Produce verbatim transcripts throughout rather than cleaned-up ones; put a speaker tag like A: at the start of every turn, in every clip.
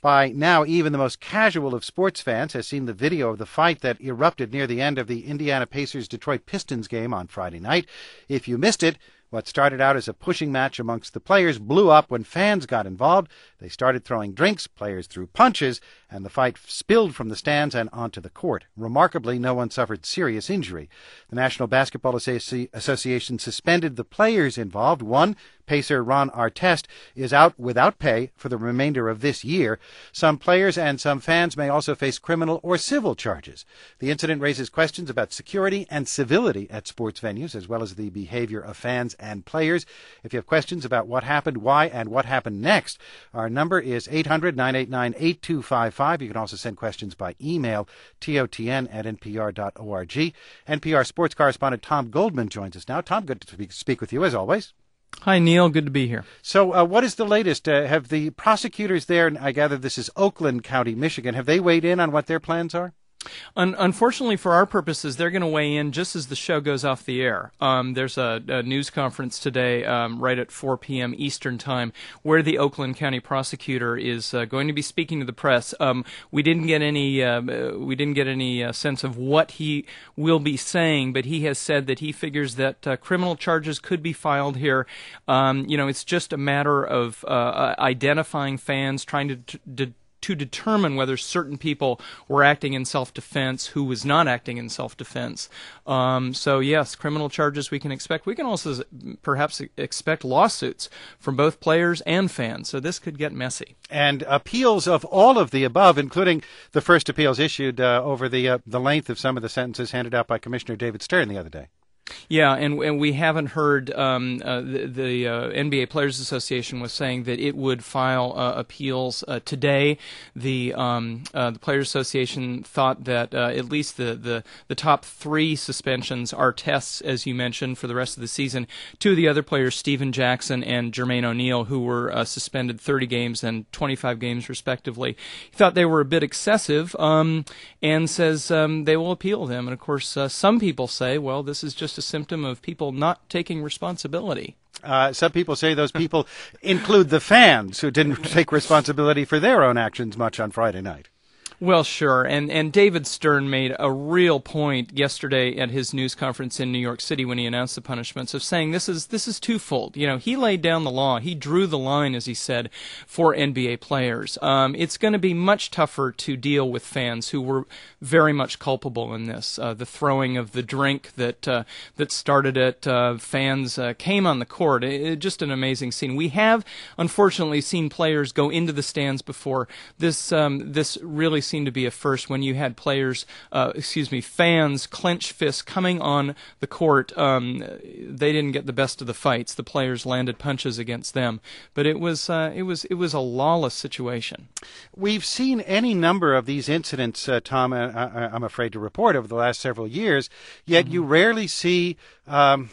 A: By now, even the most casual of sports fans has seen the video of the fight that erupted near the end of the Indiana Pacers-Detroit Pistons game on Friday night. If you missed it, what started out as a pushing match amongst the players blew up when fans got involved. They started throwing drinks, players threw punches, and the fight spilled from the stands and onto the court. Remarkably, no one suffered serious injury. The National Basketball Associ- Association suspended the players involved. One, Pacer Ron Artest, is out without pay for the remainder of this year. Some players and some fans may also face criminal or civil charges. The incident raises questions about security and civility at sports venues, as well as the behavior of fans and players. If you have questions about what happened, why, and what happened next, our number is eight hundred, nine eight nine, eight two five five. You can also send questions by email, totn at npr dot org. N P R sports correspondent Tom Goldman joins us now. Tom, good to speak with you as always.
B: Hi, Neil. Good to be here.
A: So uh, what is the latest? Uh, have the prosecutors there, and I gather this is Oakland County, Michigan, have they weighed in on what their plans are?
B: Un- unfortunately, for our purposes, they're going to weigh in just as the show goes off the air. Um, there's a, a news conference today, um, right at four p.m. Eastern Time, where the Oakland County prosecutor is uh, going to be speaking to the press. Um, we didn't get any, uh, we didn't get any uh, sense of what he will be saying, but he has said that he figures that uh, criminal charges could be filed here. Um, you know, it's just a matter of uh, identifying fans, trying to. to to determine whether certain people were acting in self-defense, who was not acting in self-defense. Um, so, yes, criminal charges we can expect. We can also perhaps expect lawsuits from both players and fans, so this could get messy.
A: And appeals of all of the above, including the first appeals issued uh, over the uh, the length of some of the sentences handed out by Commissioner David Stern the other day.
B: Yeah, and, and we haven't heard um, uh, the, the uh, N B A Players Association was saying that it would file uh, appeals uh, today. The um, uh, the Players Association thought that uh, at least the, the, the top three suspensions are tests, as you mentioned, for the rest of the season. Two of the other players, Stephen Jackson and Jermaine O'Neal, who were uh, suspended thirty games and twenty-five games respectively, he thought they were a bit excessive um, and says um, they will appeal them. And, of course, uh, some people say, well, this is just a symptom of people not taking responsibility.
A: Uh, some people say those people include the fans who didn't take responsibility for their own actions much on Friday night.
B: Well, sure, and and David Stern made a real point yesterday at his news conference in New York City when he announced the punishments of saying this is this is twofold. You know, he laid down the law, he drew the line, as he said, for N B A players. Um, it's going to be much tougher to deal with fans who were very much culpable in this. Uh, the throwing of the drink that uh, that started it, uh, fans uh, came on the court. It, it, just an amazing scene. We have unfortunately seen players go into the stands before. This um, this really seemed to be a first when you had players, uh, excuse me, fans clench fists coming on the court. Um, they didn't get the best of the fights. The players landed punches against them, but it was uh, it was it was a lawless situation.
A: We've seen any number of these incidents, uh, Tom. Uh, I, I'm afraid to report over the last several years. Yet mm-hmm. you rarely see. Um,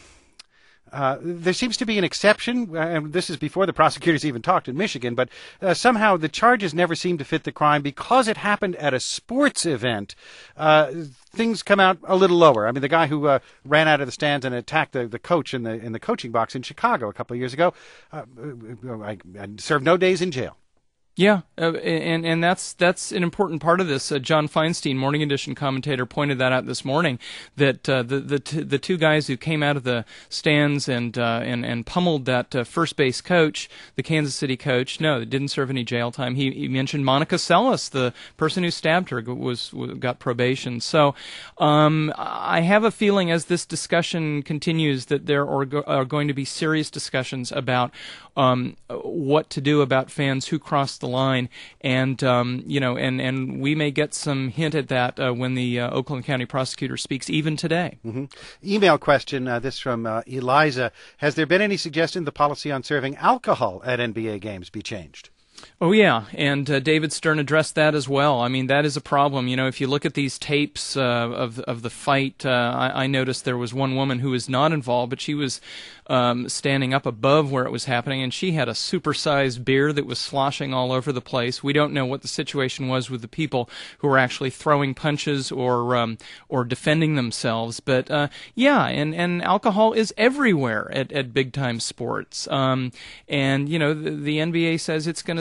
A: Uh, there seems to be an exception, uh, and this is before the prosecutors even talked in Michigan, but uh, somehow the charges never seem to fit the crime because it happened at a sports event. Uh, things come out a little lower. I mean, the guy who uh, ran out of the stands and attacked the, the coach in the in the coaching box in Chicago a couple of years ago, uh, I, I served no days in jail.
B: Yeah, uh, and and that's that's an important part of this. Uh, John Feinstein, Morning Edition commentator, pointed that out this morning. That uh, the the t- the two guys who came out of the stands and uh, and and pummeled that uh, first base coach, the Kansas City coach, no, they didn't serve any jail time. He, he mentioned Monica Seles, the person who stabbed her, was, was got probation. So um, I have a feeling as this discussion continues that there are, go- are going to be serious discussions about um, what to do about fans who cross the line, and um, you know, and, and we may get some hint at that uh, when the uh, Oakland County prosecutor speaks, even today.
A: Mm-hmm. Email question, uh, this from uh, Eliza. Has there been any suggestion the policy on serving alcohol at N B A games be changed?
B: Oh, yeah, and uh, David Stern addressed that as well. I mean, that is a problem. You know, if you look at these tapes uh, of of the fight, uh, I, I noticed there was one woman who was not involved, but she was um, standing up above where it was happening, and she had a supersized beer that was sloshing all over the place. We don't know what the situation was with the people who were actually throwing punches or um, or defending themselves. But, uh, yeah, and, and alcohol is everywhere at, at big-time sports. Um, and, you know, the, the N B A says it's going to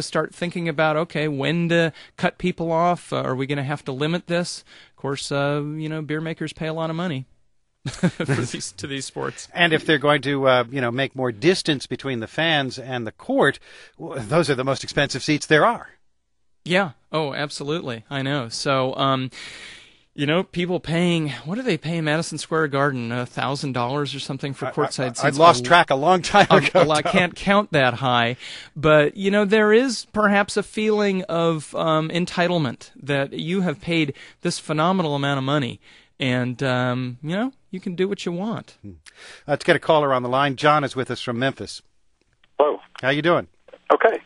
B: start thinking about, okay, when to cut people off. Uh, are we going to have to limit this? Of course, uh, you know, beer makers pay a lot of money for these, to these sports.
A: And if they're going to, uh, you know, make more distance between the fans and the court, those are the most expensive seats there are.
B: Yeah. Oh, absolutely. I know. So, um, you know, people paying, what do they pay in Madison Square Garden? A thousand dollars or something for courtside seats?
A: I, I, I lost track a long time ago.
B: Well, I can't count that high. But, you know, there is perhaps a feeling of um, entitlement that you have paid this phenomenal amount of money. And, um, you know, you can do what you want.
A: Let's get a caller on the line. John is with us from Memphis.
C: Hello.
A: How you doing?
C: Okay.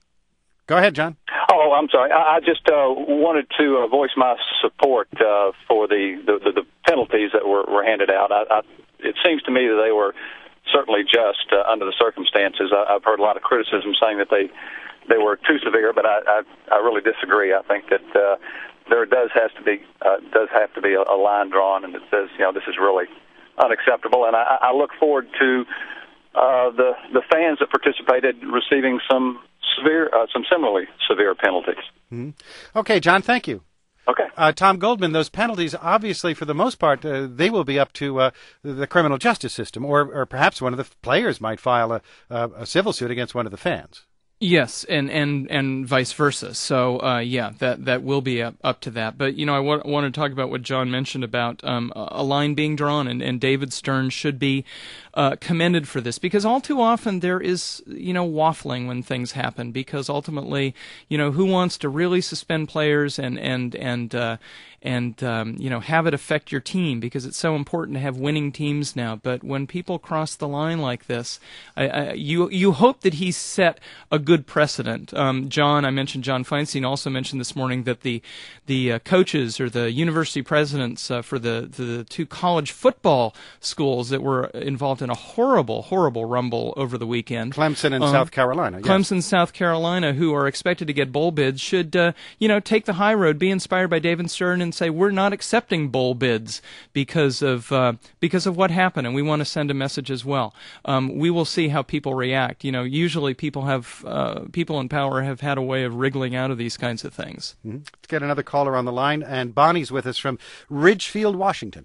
A: Go ahead, John.
C: Oh, I'm sorry. I, I just uh, wanted to uh, voice my support uh, for the, the, the, the penalties that were, were handed out. I, I, it seems to me that they were certainly just uh, under the circumstances. I, I've heard a lot of criticism saying that they they were too severe, but I, I, I really disagree. I think that uh, there does has to be uh, does have to be a, a line drawn, and it says, you know, this is really unacceptable. And I, I look forward to uh, the the fans that participated receiving some severe, uh, some similarly severe penalties.
A: Mm-hmm. Okay, John, thank you.
C: Okay.
A: Uh, Tom Goldman, those penalties, obviously, for the most part, uh, they will be up to uh, the criminal justice system, or, or perhaps one of the players might file a, a, a civil suit against one of the fans.
B: Yes, and, and, and vice versa. So, uh, yeah, that, that will be up, up to that. But, you know, I wa- want to talk about what John mentioned about um, a line being drawn, and, and David Stern should be uh, commended for this, because all too often there is, you know, waffling when things happen, because ultimately, you know, who wants to really suspend players and, and, and, uh, and um, you know, have it affect your team, because it's so important to have winning teams now. But when people cross the line like this, I, I, you you hope that he's set a good precedent. Um, John, I mentioned John Feinstein also mentioned this morning that the the uh, coaches or the university presidents uh, for the the two college football schools that were involved in a horrible, horrible rumble over the weekend,
A: Clemson and
B: um,
A: South Carolina. Yes.
B: Clemson, South Carolina, who are expected to get bowl bids, should uh, you know take the high road, be inspired by David Stern, and say, we're not accepting bowl bids because of uh, because of what happened, and we want to send a message as well. Um, we will see how people react. You know, usually people have uh, people in power have had a way of wriggling out of these kinds of things.
A: Mm-hmm. Let's get another caller on the line, and Bonnie's with us from Ridgefield, Washington.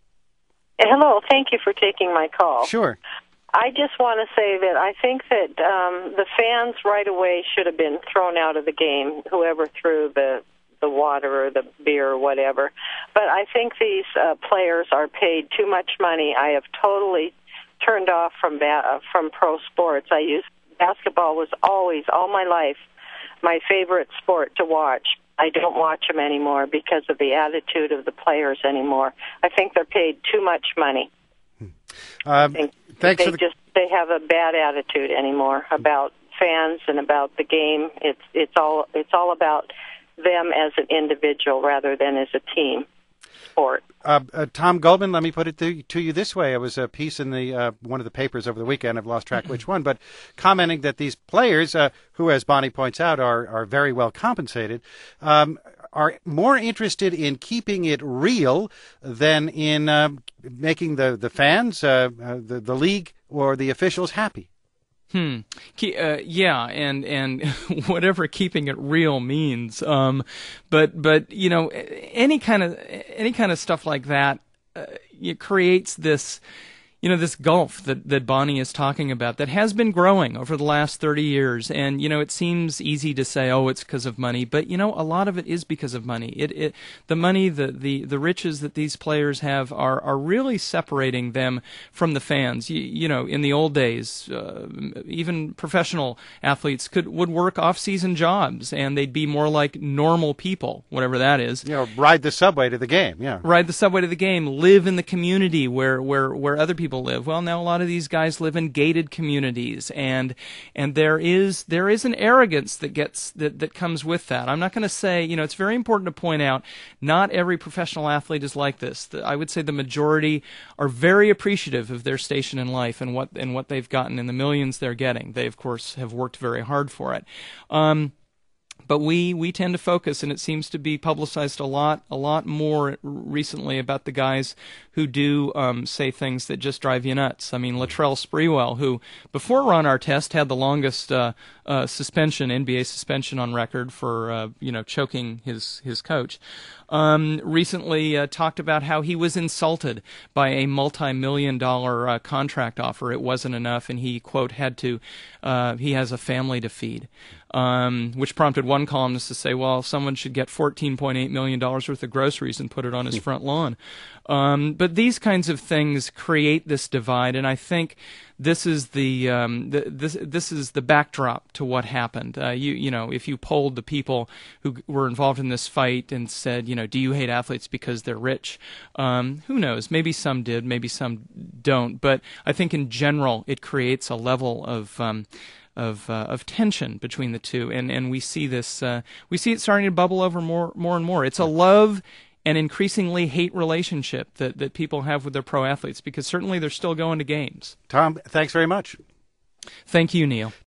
D: Hello, thank you for taking my call.
A: Sure.
D: I just want to say that I think that um, the fans right away should have been thrown out of the game, whoever threw the the water or the beer or whatever. But I think these uh, players are paid too much money. I have totally turned off from ba- uh, from pro sports. I used basketball was always, all my life, my favorite sport to watch. I don't watch them anymore because of the attitude of the players anymore. I think they're paid too much money.
A: Um,
D: I think
A: thanks
D: they
A: for the...
D: just they have a bad attitude anymore about fans and about the game. It's it's all it's all about them as an individual rather than as a team sport.
A: Uh, uh, Tom Goldman, let me put it to, to you this way. It was a piece in the uh, one of the papers over the weekend. I've lost track which one, but commenting that these players, uh, who, as Bonnie points out, are, are very well compensated, um, are more interested in keeping it real than in uh, making the, the fans, uh, uh, the, the league, or the officials happy.
B: Hmm. Uh, yeah, and and whatever keeping it real means. Um, but but you know, any kind of any kind of stuff like that, uh, it creates this, you know, this gulf that, that Bonnie is talking about that has been growing over the last thirty years. And, you know, it seems easy to say, oh, it's because of money. But, you know, a lot of it is because of money. It, it the money, the, the, the riches that these players have are, are really separating them from the fans. You, you know, in the old days, uh, even professional athletes could would work off-season jobs, and they'd be more like normal people, whatever that is.
A: You know, ride the subway to the game, yeah.
B: Ride the subway to the game, live in the community where, where, where other people live. Well, now a lot of these guys live in gated communities, and and there is there is an arrogance that gets that, that comes with that. I'm not going to say, you know, it's very important to point out not every professional athlete is like this. The, I would say the majority are very appreciative of their station in life and what and what they've gotten and the millions they're getting. They, of course, have worked very hard for it. Um, But we, we tend to focus, and it seems to be publicized a lot, a lot more recently about the guys who do um, say things that just drive you nuts. I mean, Latrell Sprewell, who before Ron Artest had the longest uh, uh, suspension, N B A suspension on record for uh, you know choking his his coach, um, recently uh, talked about how he was insulted by a multi-million dollar uh, contract offer. It wasn't enough, and he quote had to. Uh, he has a family to feed. Um, which prompted one columnist to say, well, someone should get fourteen point eight million dollars worth of groceries and put it on his front lawn. Um, but these kinds of things create this divide, and I think this is the, um, the this this is the backdrop to what happened. Uh, you you know, if you polled the people who were involved in this fight and said, you know, do you hate athletes because they're rich? Um, who knows? Maybe some did, maybe some don't. But I think in general, it creates a level of um, of uh, of tension between the two, and and we see this uh, we see it starting to bubble over more more and more. It's a love and increasingly hate relationship that that people have with their pro athletes, because certainly they're still going to games.
A: Tom, thanks very much.
B: Thank you, Neil.